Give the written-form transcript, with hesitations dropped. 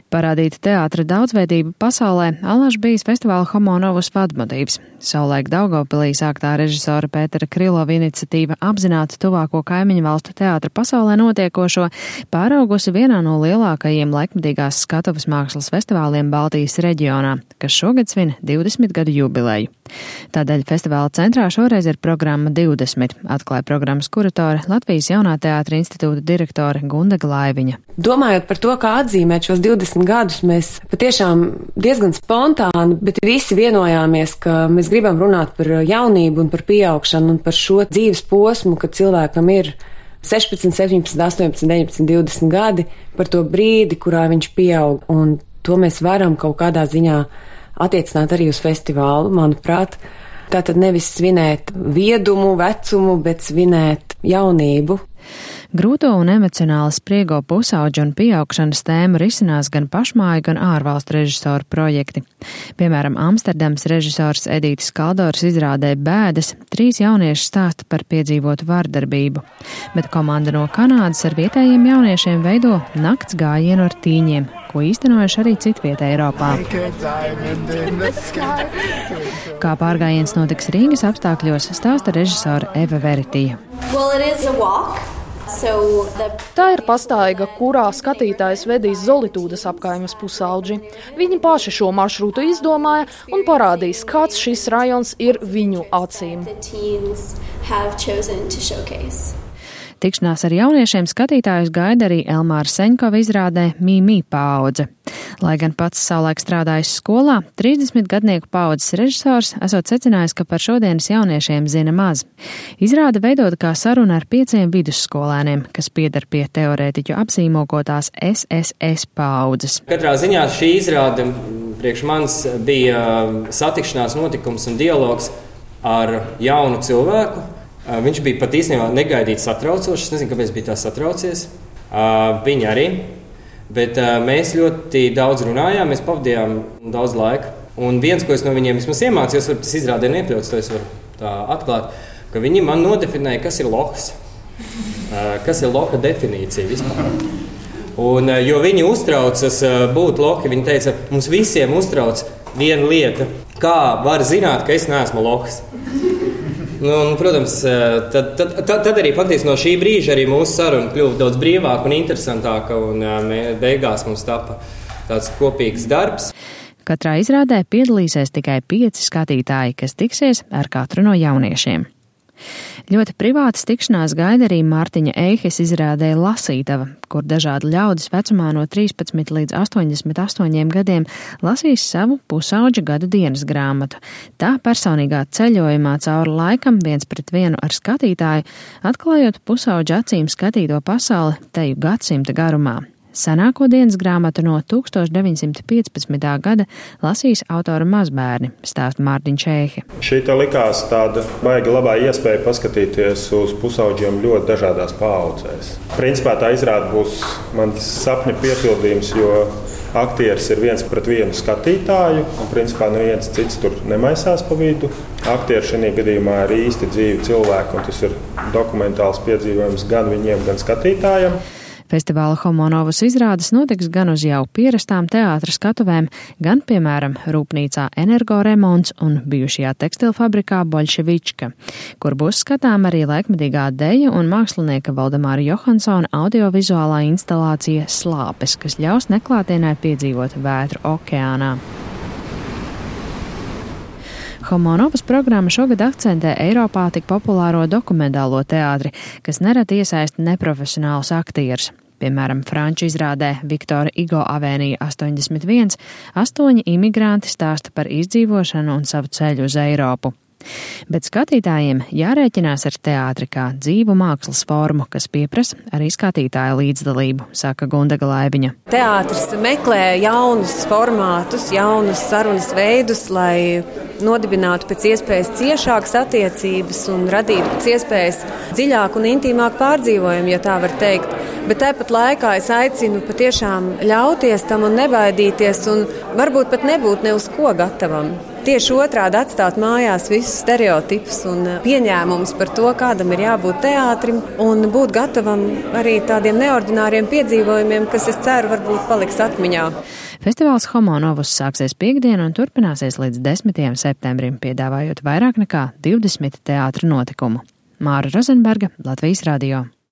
Parādīt teātra daudzveidību pasaulē allaž bijis festivāla Homo Novus vadmotīvs. Savulaik Daugavpilī sāktā režisora Pētera Krilova iniciatīva apzināt tuvāko kaimiņu valstu teātra pasaulē notiekošo pāraugusi vienā no lielākajiem laikmetīgās skatuves mākslas festivāliem Baltijas reģionā, kas šogad svin 20 gadu jubileju. Tādēļ festivāla centrā šoreiz ir programma 20, atklāja programmas kuratore Latvijas Jaunā teātra institūta direktore Gunda Glaiviņa. Domājot par to, kā atzīmēt šos 20 gadus, mēs patiešām diezgan spontāni, bet visi vienojāmies, ka mēs gribam runāt par jaunību un par pieaugšanu un par šo dzīves posmu, kad cilvēkam ir 16, 17, 18, 19, 20 gadi, par to brīdi, kurā viņš pieaug. Un to mēs varam kaut kādā ziņā attiecināt arī uz festivālu, manuprāt. Tātad nevis svinēt viedumu, vecumu, bet svinēt jaunību. Grūto un emocionāli spriego pusauģu un pieaugšanas tēmu risinās gan pašmāju, gan ārvalstu režisoru projekti. Piemēram, Amsterdams režisors Edītis Kaldors izrādē Bēdas 3 jaunieši stāsta par piedzīvotu vardarbību, bet komanda no Kanādas ar vietējiem jauniešiem veido nakts gājienu ar tīņiem, ko īstenojuši arī citvietē Eiropā. Kā pārgājiens notiks Rīgas apstākļos, stāsta režisora Eva Veritija. Tā ir pastaiga, kurā skatītājs vedīs Zolitūdas apkaimes pusauģi. Viņi paši šo maršrutu izdomāja un parādīs, kāds šis rajons ir viņu acīm. Tikšanās ar jauniešiem skatītājus gaida arī Elmāra Seņkova izrādē Mīmī paudze. Lai gan pats savulaik strādājis skolā, 30-gadnieku paudzes režisors esot secinājis, ka par šodienas jauniešiem zina maz. Izrāde veidota kā saruna ar 5 vidusskolēniem, kas pieder pie teorētiķu apzīmogotās SSS paudzes. Katrā ziņā šī izrāde priekš manis bija satikšanās notikums un dialogs ar jaunu cilvēku. Viņš bija pat īstenībā negaidīti satraucošs. Es nezinu, kāpēc bija tā satraucies. Viņa arī. Bet mēs ļoti daudz runājām, mēs pavadījām daudz laika. Un viens, ko es no viņiem vismaz iemācījos, varbūt tas izrādē neiekļauts, to es varu tā atklāt, ka viņi man nodefinēja, kas ir lohs. Kas ir loha definīcija vispār. Un, jo viņi uztraucas būt lohi, viņi teica, mums visiem uztrauc viena lieta. Kā var zināt, ka es neesmu lohs? Nu, protams, tad arī faktiski no šī brīža arī mūsu saruna kļuva daudz brīvāka un interesantāka, un beigās mums tapa tāds kopīgs darbs. Katrā izrādē piedalīsies tikai 5 skatītāji, kas tiksies ar katru no jauniešiem. Ļoti privātas tikšanās gaida arī Mārtiņa Eihes izrādē Lasītava, kur dažādi ļaudis vecumā no 13 līdz 88 gadiem lasīs savu pusauģa gadu dienas grāmatu. Tā personīgā ceļojumā cauri laikam 1:1 ar skatītāju, atklājot pusauģa acīm skatīto pasauli teju gadsimta garumā. Senāko dienas grāmatu no 1915. gada lasīs autora mazbērni, stāsta Mārtiņš Eihe. Šī te likās tāda baigi labā iespēja paskatīties uz pusauģiem ļoti dažādās paaudzēs. Principā tā izrāde būs mans sapņa piepildījums, jo aktieris ir 1:1 skatītāju, un principā neviens cits tur nemaisās pa vidu. Aktieri šajā gadījumā ir īsti dzīvi cilvēki, un tas ir dokumentāls piedzīvojums gan viņiem, gan skatītājiem. Festivāla Homo Novus izrādes notiks gan uz jau pierastām teātra skatuvēm, gan, piemēram, rūpnīcā Energoremonts un bijušajā tekstilfabrikā Boļševička, kur būs skatām arī laikmetīgā deja un mākslinieka Valdemāra Johansona audiovizuālā instalācija Slāpes, kas ļaus neklātienē piedzīvot vētru okeānā. Homo Novus programma šogad akcentē Eiropā tik populāro dokumentālo teātri, kas nereti iesaista neprofesionālus aktierus. Piemēram, franču izrādē Viktora Igo avēnija 81 8 imigranti stāsta par izdzīvošanu un savu ceļu uz Eiropu. Bet skatītājiem jārēķinās ar teātri kā dzīvu mākslas formu, kas pieprasa arī skatītāja līdzdalību, saka Gunda Glaiviņa. Teātris meklē jaunus formātus, jaunus sarunas veidus, lai nodibinātu pēc iespējas ciešākas attiecības un radītu pēc iespējas dziļāku un intīmāku pārdzīvojumu, ja tā var teikt. Bet tāpat laikā es aicinu patiešām ļauties tam un nebaidīties un varbūt pat nebūt ne uz ko gatavam. tieši otrādi atstāt mājās visus stereotipus un pieņēmumus par to, kādam ir jābūt teātrim, un būt gatavam arī tādiem neordināriem piedzīvojumiem, kas, es ceru, varbūt paliks atmiņā. Festivāls Homo Novus sāksies piektdien un turpināsies līdz 10. septembrim, piedāvājot vairāk nekā 20 teātra notikumu. Māra Rozenberga, Latvijas radio.